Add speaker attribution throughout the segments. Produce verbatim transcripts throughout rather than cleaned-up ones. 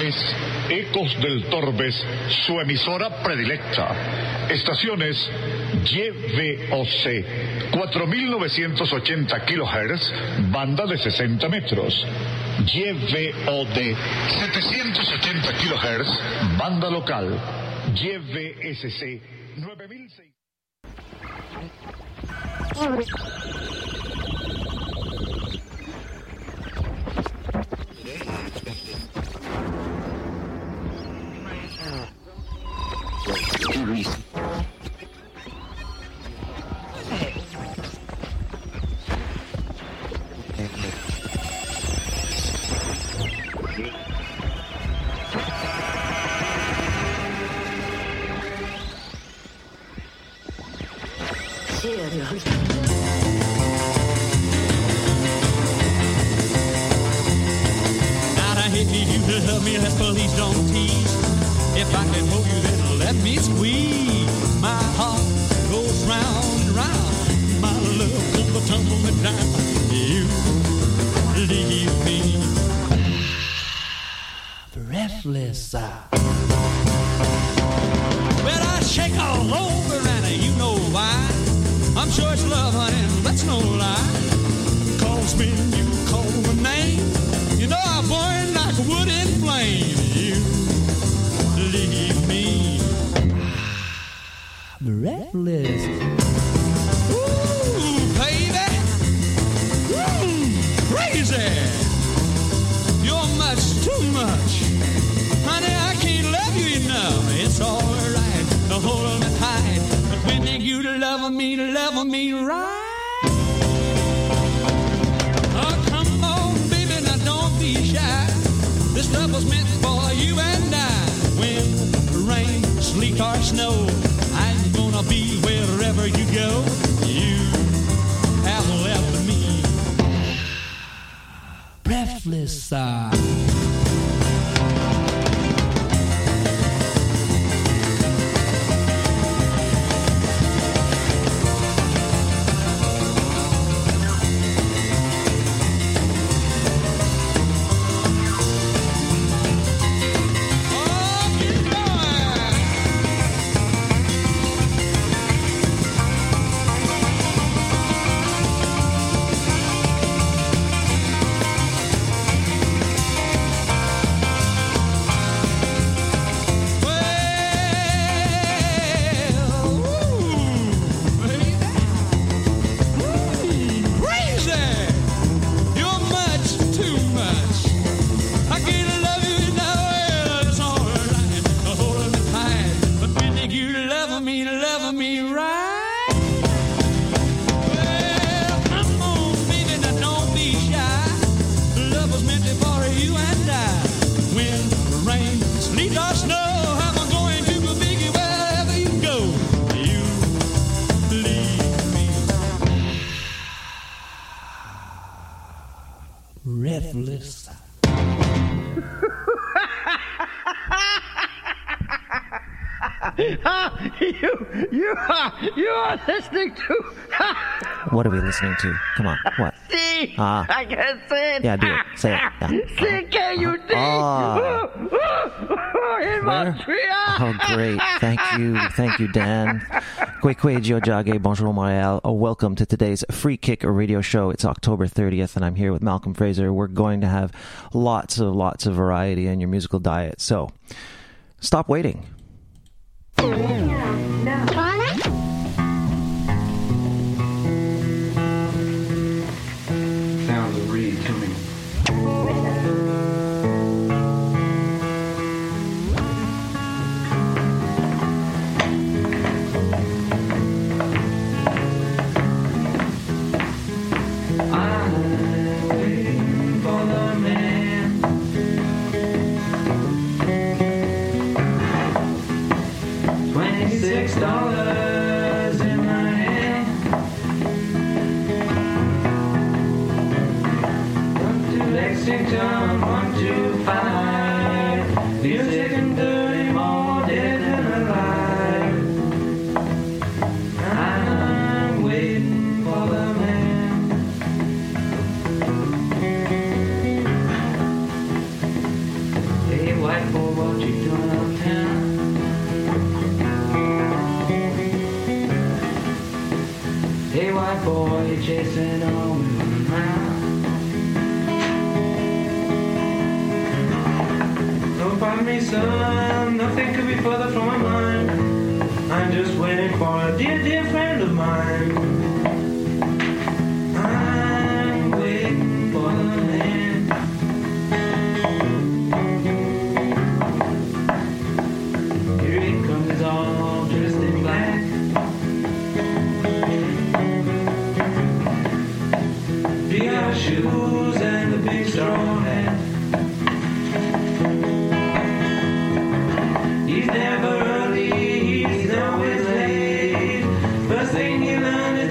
Speaker 1: es Ecos del Torbes, su emisora predilecta. Estaciones Y V O C, cuatro mil novecientos ochenta kilohertz, banda de sesenta metros. Y V O D, setecientos ochenta kilohertz, banda local. Y V S C, nueve mil seiscientos.
Speaker 2: Love me, let's please don't tease. If I can hold you, then let me squeeze. My heart goes round and round. My love comes tumbling down. You leave me breathless. Well, I shake all over, and you know why. I'm sure it's love, honey, that's no lie. Cause when you call my name, you know I burn like wood in flame. You leave me breathless. Ooh, baby. Ooh, crazy. You're much too much. Honey, I can't love you enough. It's alright to hold me tight. But when you love me, love me right. This love was meant for you and I. When rain, sleet, or snow, I'm gonna be wherever you go. You have left me breathless. Uh.
Speaker 3: you, you are, you are listening to.
Speaker 4: What are we listening to? Come on, what?
Speaker 3: C.
Speaker 4: Ah.
Speaker 3: I can't say it.
Speaker 4: Yeah, do it. Say it. Yeah.
Speaker 3: C K U D.
Speaker 4: Oh.
Speaker 3: In Montreal.
Speaker 4: Oh, great. Thank you. Thank you, Dan. Kwekwe Jiojage, bonjour Montreal. Oh, welcome to today's Free Kick Radio Show. It's October thirtieth, and I'm here with Malcolm Fraser. We're going to have lots of, lots of variety in your musical diet. So, stop waiting.
Speaker 5: No.
Speaker 6: Sounds of reed to me. I'm waiting for the man. Twenty-six dollars in my hand. One to Lexington, one to five. Music and dirty, more dead than alive. I'm waiting for the man. Hey, why you doing uptown? Hey, white boy, you're chasing all women around. Don't find me, son, nothing could be further from my mind. I'm just waiting for a dear, dear friend of mine. I'm waiting for the man. Here he comes, he's all dressed in black. Big out shoes and a big straw hat. He's never early, he's always late. First thing you learn is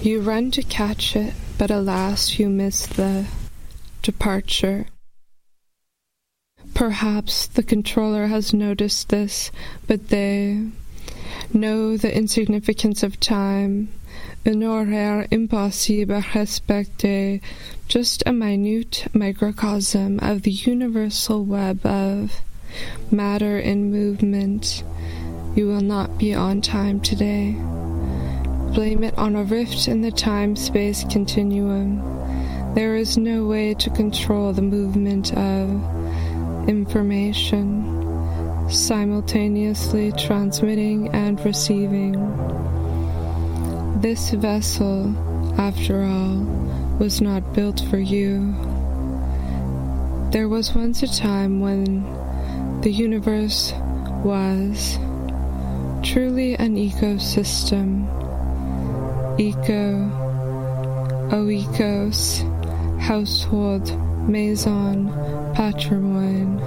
Speaker 5: You run to catch it, but alas, you miss the departure. Perhaps the controller has noticed this, but they know the insignificance of time. Un horaire impossible respecté, just a minute microcosm of the universal web of matter in movement. You will not be on time today. Blame it on a rift in the time-space continuum. There is no way to control the movement of information, simultaneously transmitting and receiving. This vessel, after all, was not built for you. There was once a time when the universe was truly an ecosystem. Eco, oikos, household, maison, patrimoine.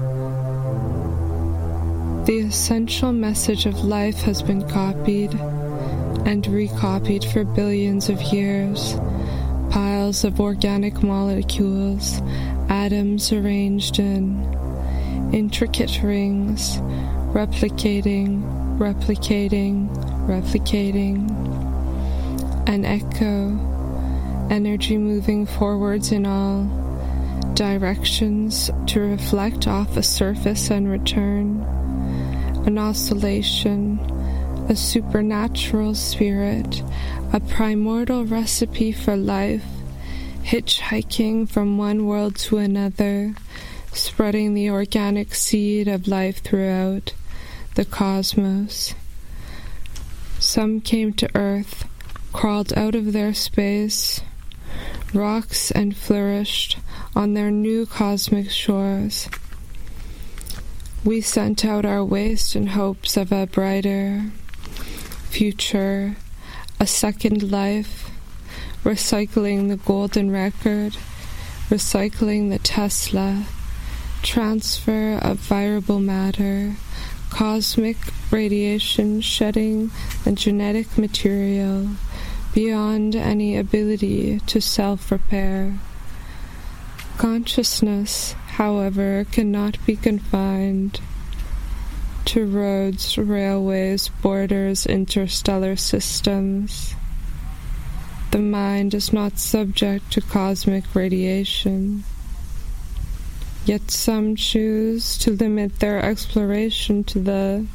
Speaker 5: The essential message of life has been copied and recopied for billions of years. Piles of organic molecules, atoms arranged in intricate rings, replicating, replicating, replicating. An echo, energy moving forwards in all directions to reflect off a surface and return. An oscillation, a supernatural spirit, a primordial recipe for life, hitchhiking from one world to another, spreading the organic seed of life throughout the cosmos. Some came to Earth, crawled out of their space, rocks, and flourished on their new cosmic shores. We sent out our waste in hopes of a brighter future, a second life, recycling the golden record, recycling the Tesla, transfer of viable matter, cosmic radiation shedding the genetic material beyond any ability to self-repair. Consciousness, however, cannot be confined to roads, railways, borders, interstellar systems. The mind is not subject to cosmic radiation. Yet some choose to limit their exploration to the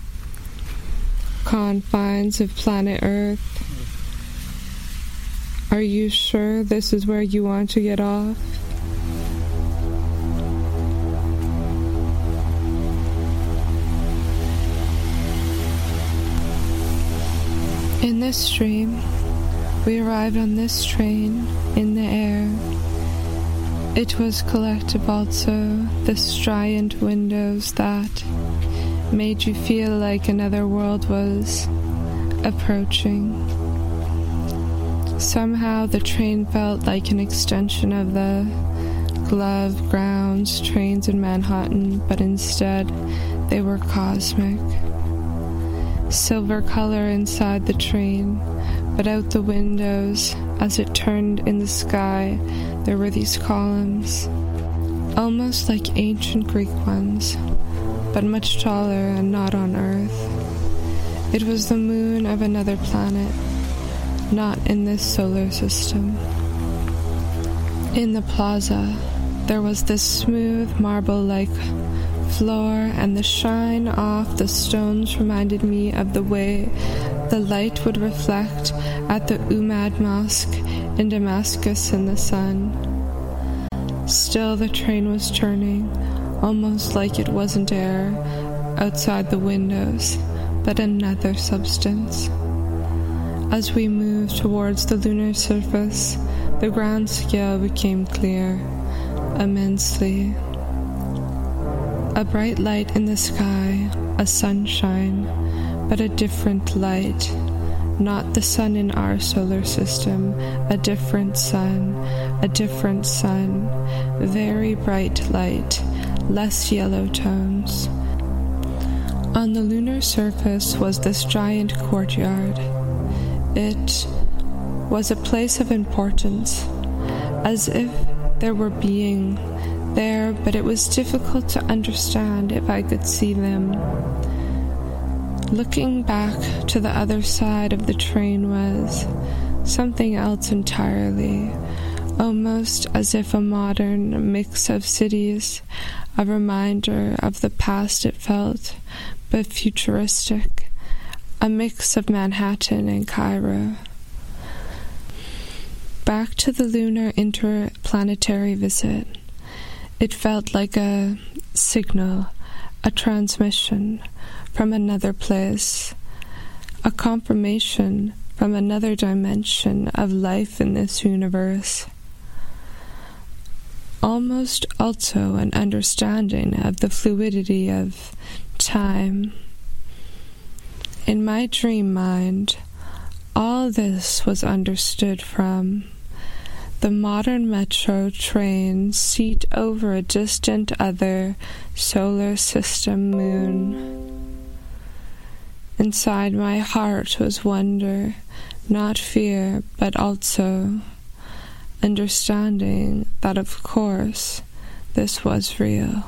Speaker 5: confines of planet Earth. Are you sure this is where you want to get off? In this stream, we arrived on this train in the air. It was collective also, the strident windows that made you feel like another world was approaching. Somehow the train felt like an extension of the glove grounds trains in Manhattan, but instead they were cosmic. Silver color inside the train, but out the windows, as it turned in the sky, there were these columns, almost like ancient Greek ones, but much taller and not on Earth. It was the moon of another planet, not in this solar system. In the plaza, there was this smooth marble-like floor, and the shine off the stones reminded me of the way the light would reflect at the Ummad Mosque in Damascus in the sun. Still the train was turning, almost like it wasn't air outside the windows, but another substance. As we moved towards the lunar surface, the ground scale became clear, immensely. A bright light in the sky, a sunshine, but a different light. Not the sun in our solar system, a different sun, a different sun, very bright light, less yellow tones. On the lunar surface was this giant courtyard. It was a place of importance, as if there were being there, but it was difficult to understand if I could see them. Looking back to the other side of the train was something else entirely, almost as if a modern mix of cities, a reminder of the past it felt, but futuristic, a mix of Manhattan and Cairo. Back to the lunar interplanetary visit. It felt like a signal, a transmission from another place, a confirmation from another dimension of life in this universe. Almost also an understanding of the fluidity of time. In my dream mind, all this was understood from the modern metro train seat over a distant other solar system moon. Inside my heart was wonder, not fear, but also understanding that, of course, this was real.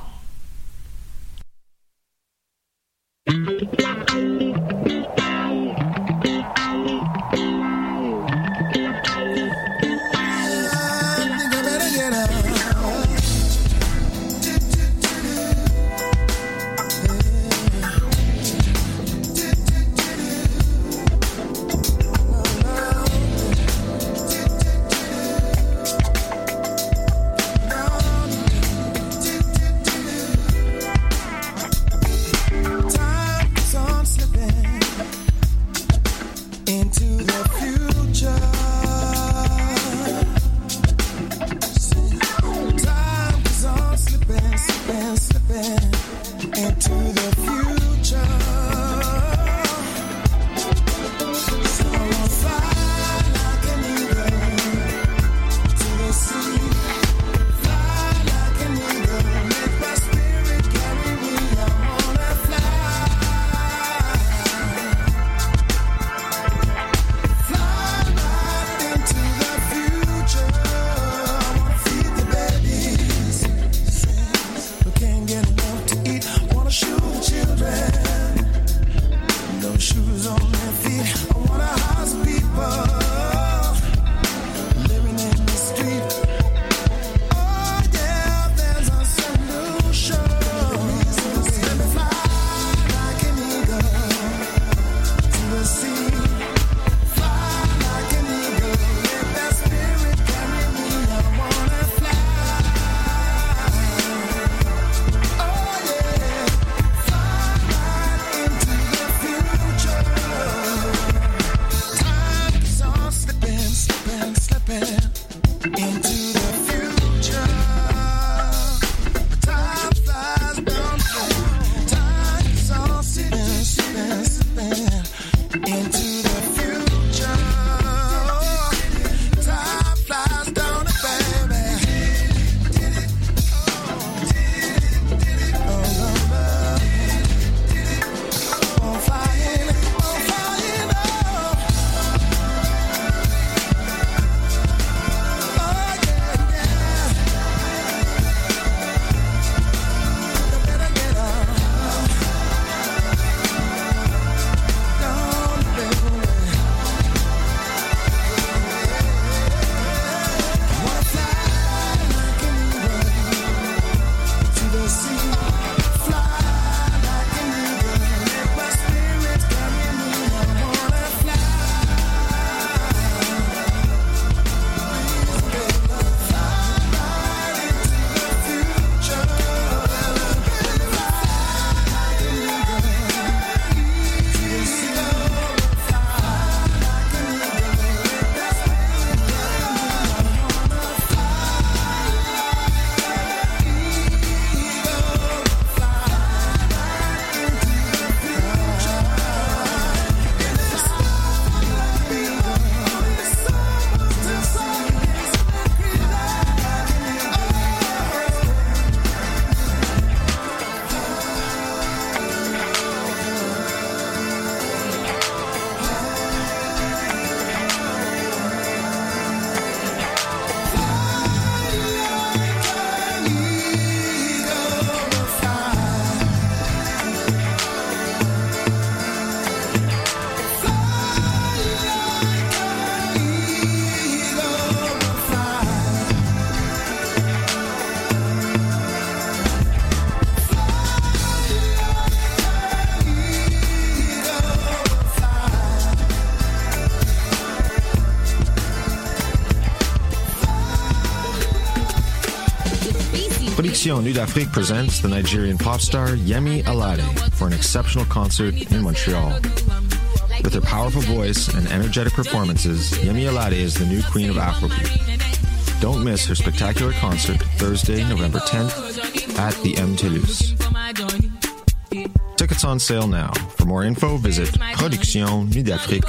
Speaker 7: Production Nude Afrique presents the Nigerian pop star Yemi Alade for an exceptional concert in Montreal. With her powerful voice and energetic performances, Yemi Alade is the new queen of Afrobeat. Don't miss her spectacular concert Thursday, November tenth at the M. Toulouse. Tickets on sale now. For more info, visit Production Nude Afrique.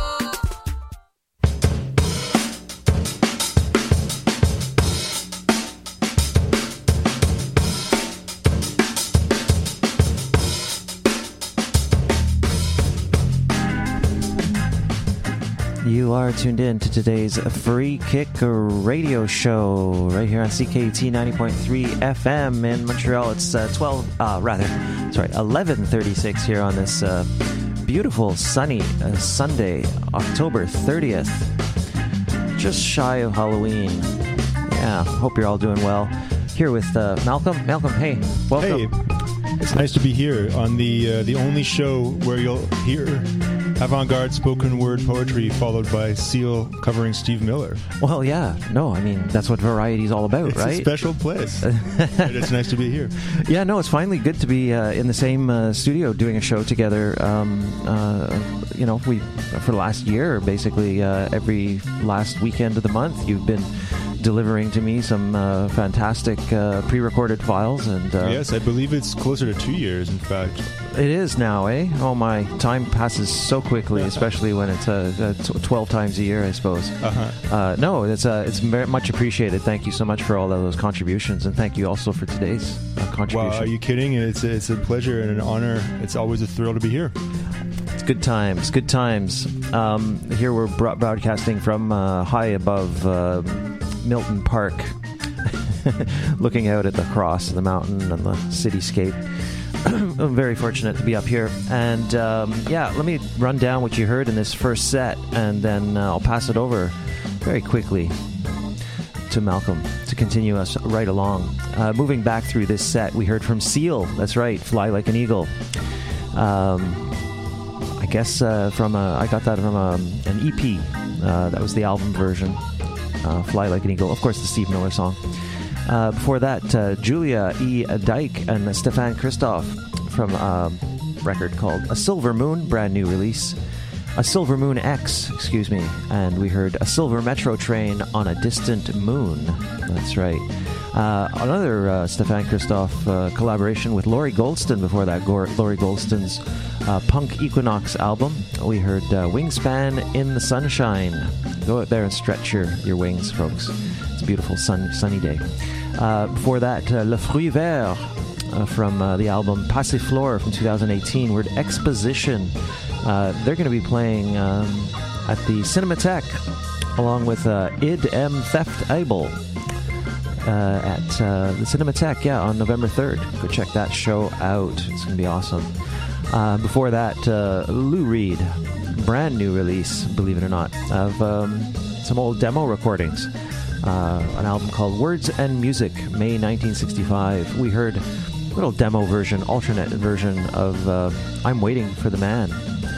Speaker 4: You are tuned in to today's Free Kick radio show right here on C K U T ninety point three F M in Montreal. It's uh, twelve, uh, rather, sorry, eleven thirty-six here on this uh, beautiful sunny uh, Sunday, October thirtieth. Just shy of Halloween. Yeah, hope you're all doing well. Here with uh, Malcolm. Malcolm, hey, welcome.
Speaker 8: Hey, it's nice to be here on the uh, the only show where you'll hear avant-garde spoken word poetry followed by Seal covering Steve Miller.
Speaker 4: Well, yeah. No, I mean, that's what Variety's all about,
Speaker 8: it's
Speaker 4: right?
Speaker 8: It's a special place. And it's nice to be here.
Speaker 4: Yeah, no, it's finally good to be uh, in the same uh, studio doing a show together. Um, uh, you know, we for the last year, basically, uh, every last weekend of the month, you've been delivering to me some uh, fantastic uh, pre-recorded files. And uh,
Speaker 8: yes, I believe it's closer to two years, in fact.
Speaker 4: It is now, eh? Oh my, time passes so quickly, especially when it's uh, twelve times a year, I suppose.
Speaker 8: Uh-huh.
Speaker 4: Uh, no, it's uh, it's very much appreciated. Thank you so much for all of those contributions, and thank you also for today's uh, contribution.
Speaker 8: Wow, are you kidding? It's a, it's a pleasure and an honor. It's always a thrill to be here.
Speaker 4: It's good times, good times. Um, here we're broad- broadcasting from uh, high above uh, Milton Park, looking out at the cross of the mountain and the cityscape. I'm very fortunate to be up here. And um, yeah, let me run down what you heard in this first set, and then uh, I'll pass it over very quickly to Malcolm to continue us right along. Uh, moving back through this set, we heard from Seal. That's right, Fly Like an Eagle. Um, I guess uh, from a, I got that from a, an E P. Uh, that was the album version. Uh, Fly Like an Eagle. Of course, the Steve Miller song. Uh, before that, uh, Julia E. Dyke and Stefan Christoph from a record called A Silver Moon, brand new release. A Silver Moon X, excuse me. And we heard A Silver Metro Train on a Distant Moon. That's right. Uh, another uh, Stefan Christoph uh, collaboration with Laurie Goldston before that. Gore, Laurie Goldston's uh, Punk Equinox album. We heard uh, Wingspan in the Sunshine. Go out there and stretch your, your wings, folks. It's a beautiful sun, sunny day. Uh, before that, uh, Le Fruit Vert uh, from uh, the album Passiflore from two thousand eighteen. Word Exposition. Uh, they're going to be playing um, at the Cinematheque along with uh, Id M Theft Able uh, at uh, the Cinematheque, yeah, on November third. Go check that show out. It's going to be awesome. Uh, before that, uh, Lou Reed, brand new release, believe it or not, of um, some old demo recordings. Uh, an album called Words and Music, May nineteen sixty-five. We heard a little demo version, alternate version of uh, I'm Waiting for the Man.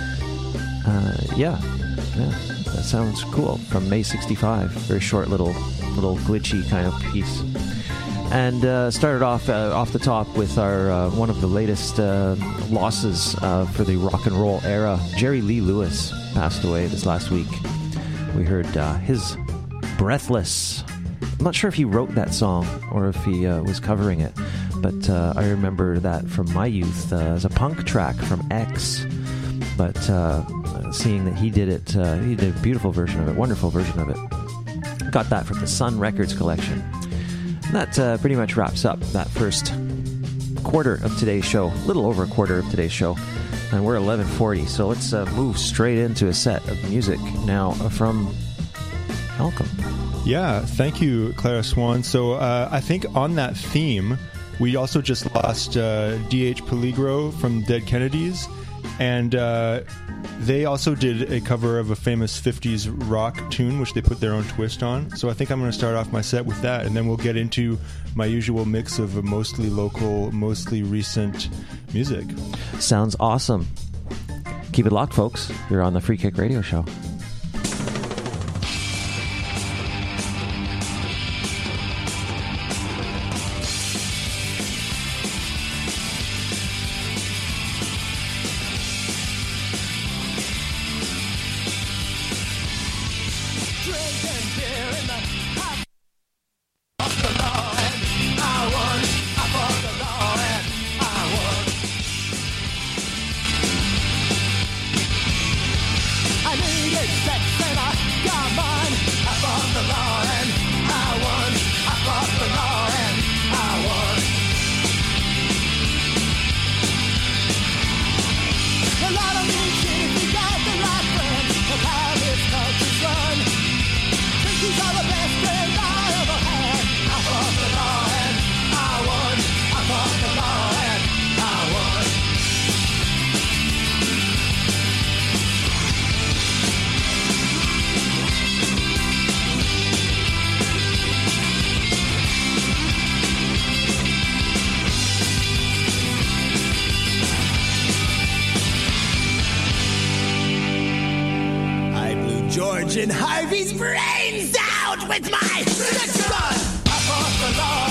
Speaker 4: Uh, yeah, yeah, that sounds cool. From May sixty-five. Very short little, little glitchy kind of piece. And uh, started off uh, off the top with our uh, one of the latest uh, losses uh, for the rock and roll era. Jerry Lee Lewis passed away this last week. We heard uh, his Breathless. I'm not sure if he wrote that song or if he uh, was covering it, but uh, I remember that from my youth uh, as a punk track from X. But uh, seeing that he did it, uh, he did a beautiful version of it, wonderful version of it. Got that from the Sun Records collection. And that uh, pretty much wraps up that first quarter of today's show, a little over a quarter of today's show. And we're eleven forty, so let's uh, move straight into a set of music now from Malcolm.
Speaker 8: Yeah, thank you, Clara Swan. So uh, I think on that theme, we also just lost uh, D H Peligro from Dead Kennedys, and uh, they also did a cover of a famous fifties rock tune, which they put their own twist on. So I think I'm going to start off my set with that, and then we'll get into my usual mix of mostly local, mostly recent music.
Speaker 4: Sounds awesome. Keep it locked, folks. You're on the Free Kick Radio Show.
Speaker 9: gouging Harvey's brains out with my next gun. I fought the law.